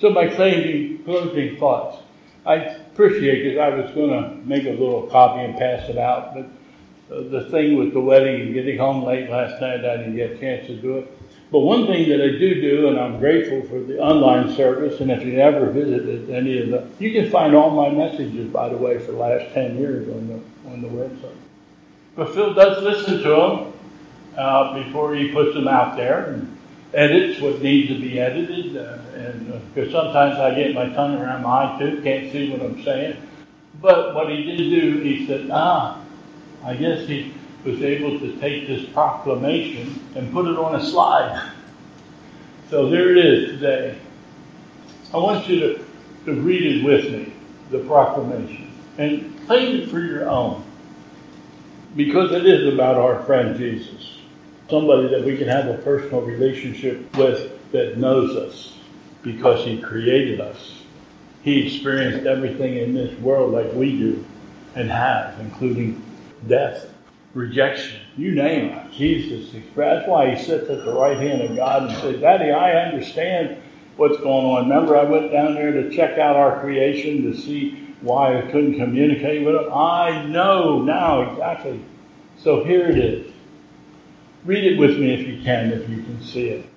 So my closing thoughts. I appreciate it. I was going to make a little copy and pass it out, but the thing with the wedding and getting home late last night, I didn't get a chance to do it. But one thing that I do, and I'm grateful for the online service, and if you ever visited any of the, you can find all my messages, by the way, for the last 10 years on the website. But Phil does listen to them before he puts them out there and edits what needs to be edited. Because sometimes I get my tongue around my eye too, can't see what I'm saying. But what he did do, he said, I guess he was able to take this proclamation and put it on a slide. So there it is today. I want you to read it with me, the proclamation, and claim it for your own. Because it is about our friend Jesus. Somebody that we can have a personal relationship with that knows us because he created us. He experienced everything in this world like we do and have, including death, rejection, you name it. Jesus expressed. That's why he sits at the right hand of God and says, Daddy, I understand what's going on. Remember, I went down there to check out our creation to see why I couldn't communicate with him. I know now exactly. So here it is. Read it with me if you can see it.